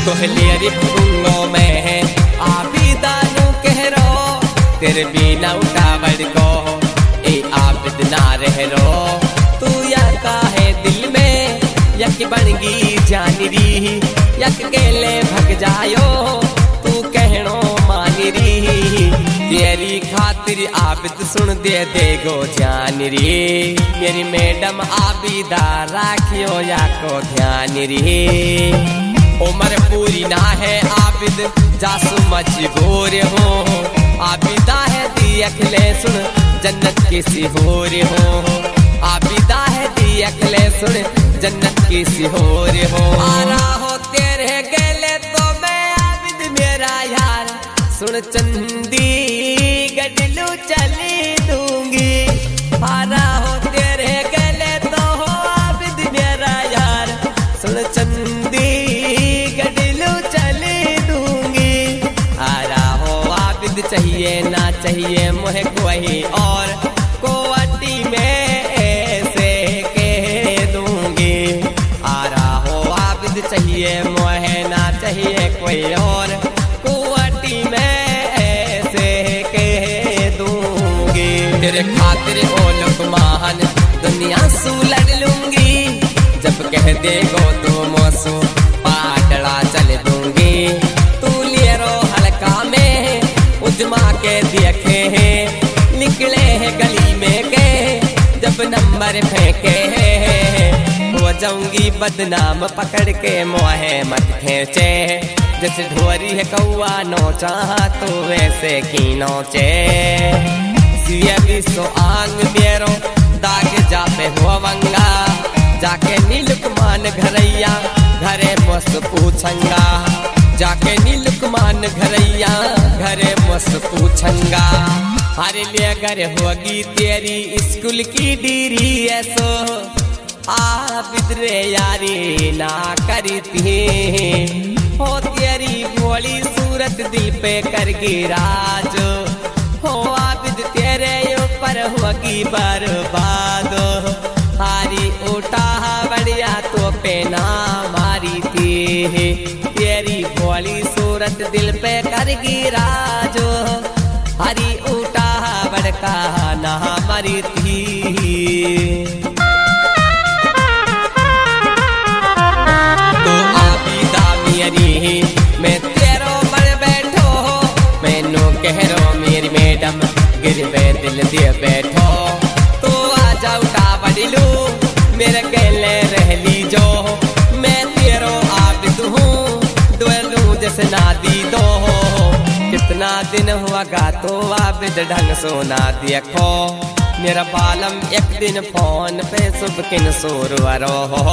तोहलेरी फुंगो में आबिदा नू कह रो तेरे बिना उठावड़ को ए आबिद ना रह रो तू या काहे दिल में यक बनगी जानिरी यक केले भग जायो तू कहनो मानिरी तेरी खातिर आबिद सुन दे देगो जानिरी मेरी मैडम आबिदा राखियो या को ध्यान री उम्र पूरी ना है आबिद जासु मजबूर हो आबिदा है दियखले सुन जन्नत की सिहोर हो आबिदा है दियखले सुन जन्नत की सिहोर हो आ रहा हो तेरे गेले तो मैं आबिद मेरा यार सुन चंदी गडलू चली दूंगी आ रहा हो तेरे गेले तो हो आबिद मेरा यार सुन चंदी चाहिए ना चाहिए मुझे कोई और कोवटी में ऐसे कह दूंगी आ रहा हो आबिद चाहिए मुझे ना चाहिए कोई और कोवटी में ऐसे कह दूंगी तेरे खातिर ओ लुकमान दुनिया सू लड़ लूंगी जब कह देगो तो मोसू पाटड़ा चल दूंगी तू लिए रो हल्का में उजमा के देखे हैं निकले हैं गली में के जब नंबर फेंके हैं हो जाऊंगी बदनाम पकड़ के मोहे मत खेचे जैसे ढोरी है कौआ नोचा तो वैसे की नोचे भी सो आंग मेरो दाग जा पे हो वंगा जाके नीलुकमान घरैया घरे मस्त पूछंगा जाके नीलुकमान घरैया घरे मस्त पूछंगा हरे लिए अगर होगी तेरी स्कूल की डिग्री ऐसो आबिद रे यारी ना करती हो तेरी भोली सूरत दिल पे कर गिराज हो आबिद तेरे ऊपर होगी बर्बाद हारी उठा बढ़िया तो पे ना मारी थी तेरी भोली सूरत दिल पे कर गिराज हरी उठा बड़का ना मारी थी तो आबिदा मेरी मैं तेरो बड़ बैठो मैनू कह रो मेरी मैडम गिर पे दिल दे बैठो तो आ जा उठा बड़लू मेरे गले रह ली जो मैं तेरो आबिद हूँ डोलू जैसे नादी दो कितना दिन हुआ गा तो आबिद ढंग सोना देखो मेरा बालम एक दिन फोन पे सुबकिन सुरवरो हो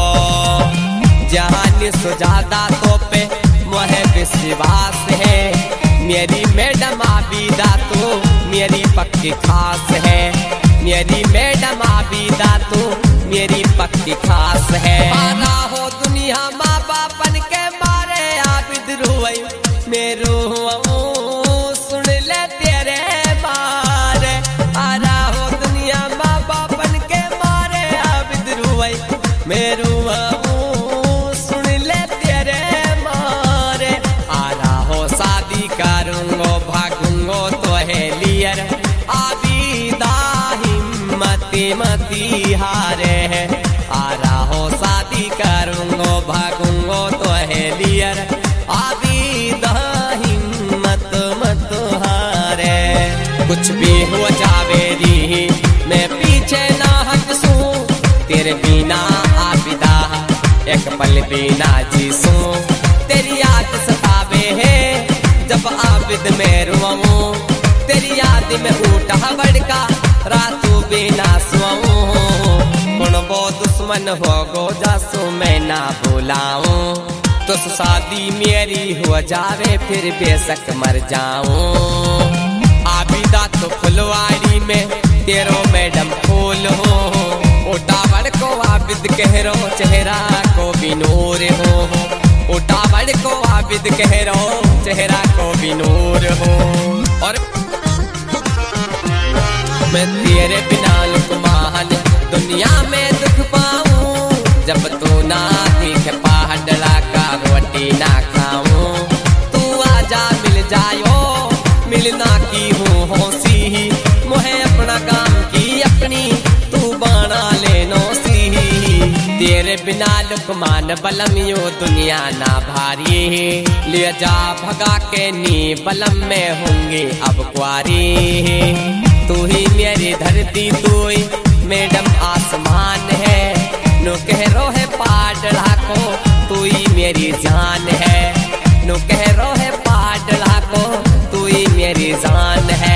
जहानी सुजादा तो पे मोहे विश्वास है मेरी मैडम आबिदा तो मेरी पक्की खास है मेरी मैडम आबिदा तो मेरी पक्की खास है आना हो दुनिया माँ बापन के मारे आबिद रोई मेरो सुन ले तेरे मारे आना हो दुनिया माँ बापन के मारे आबिद रोई मेरो सुन ले तेरे मारे आना हो शादी करूंगो भागूंगो तो है लियर आबिदा हिम्मती मती हारे है आ रहा हो शादी करूंगो भागूंगो तो है लियर आबिदा हिम्मत मत हारे कुछ भी हो जावे री मैं पीछे ना हटसूं तेरे बिना आबिदा एक पल बिना जीसूं तेरी याद सतावे है जब आबिद में रुआऊं तेरी याद में उठा बड़का रातों बिना सुआऊं कौन वो दुश्मन हो गो जासू मैं ना बुलाऊं तो शादी मेरी हो जावे फिर बेशक मर जाऊं आबिदा तो फुलवाड़ी में तेरो मैडम फूल हो उठावड़ को आबिद कह रो चेहरा को भी नूर हो उठावड़ को आबिद कह रो चेहरा को भी नूर हो और मैं तेरे बिना लुकमान दुनिया में दुख पाऊं जब तू ना दिख पहाड़ का रोटी ना खाऊं जायो मिलना की हूँ होसी मोहे अपना काम की अपनी तू बाना लेनो सी तेरे बिना लुकमान बलम यो दुनिया ना भारी ले जा भगा के नी बलम में होंगे अब कुआरी तू ही मेरी धरती तू ही मैडम आसमान है नो कह रो है पाडला को तू ही मेरी जान है नो कह रो है पाडला को तू ही मेरी जान है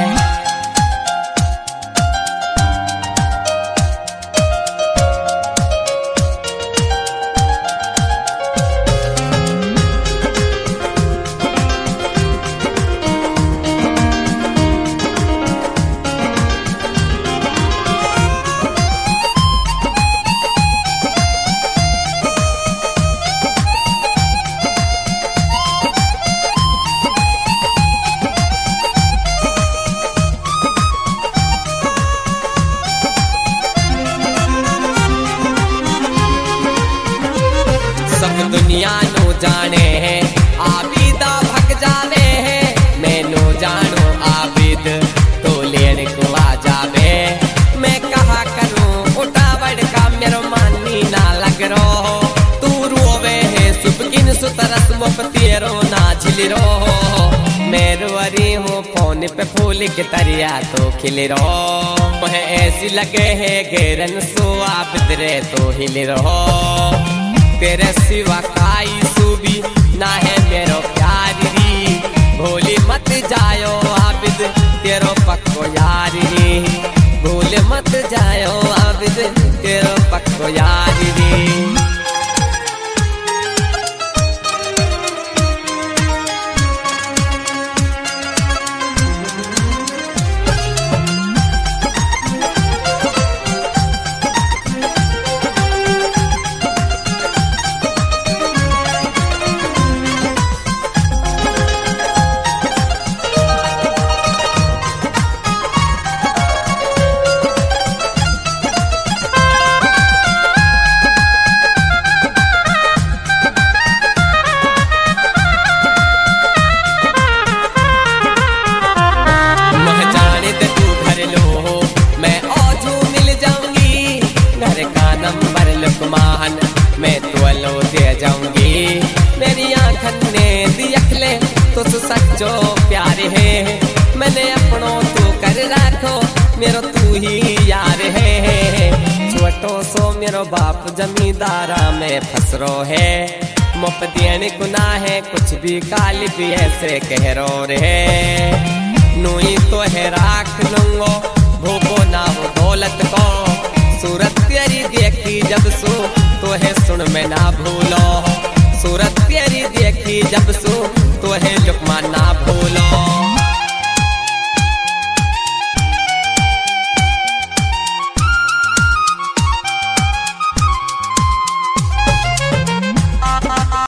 दुनिया नो जाने है आबिदा भग जावे है मैं नो जानो आबिद तो लेने को आ जावे मैं कहा करूं उठावड़ का मेरो मानी ना लग रो तू रोवे है सुबकिन सुतरस मुफ्तिरो ना झिल रो मैं रोरी हूँ फोन पे फूल के तरिया तो खिल रो मुझे ऐसी लगे है घेरन सो आबिद रे तो हिल रो तेरे सिवा काई सूबी ना है मेरो प्यारी भूली मत जायो आबिद तेरो पक्को यारी भूल मत जायो आबिद तेरो पक्को यारी मैं तो लो दे जाऊंगी मेरी आंखन ने देख ले तो सच्चो प्यार है मैंने अपनों तो कर रखो मेरो तू ही यार है छोटो सो मेरो बाप जमींदारा में फसरो है मुफ देने गुनाह है कुछ भी काली भी ऐसे कह रो रे नू ही तो है राख लूंगो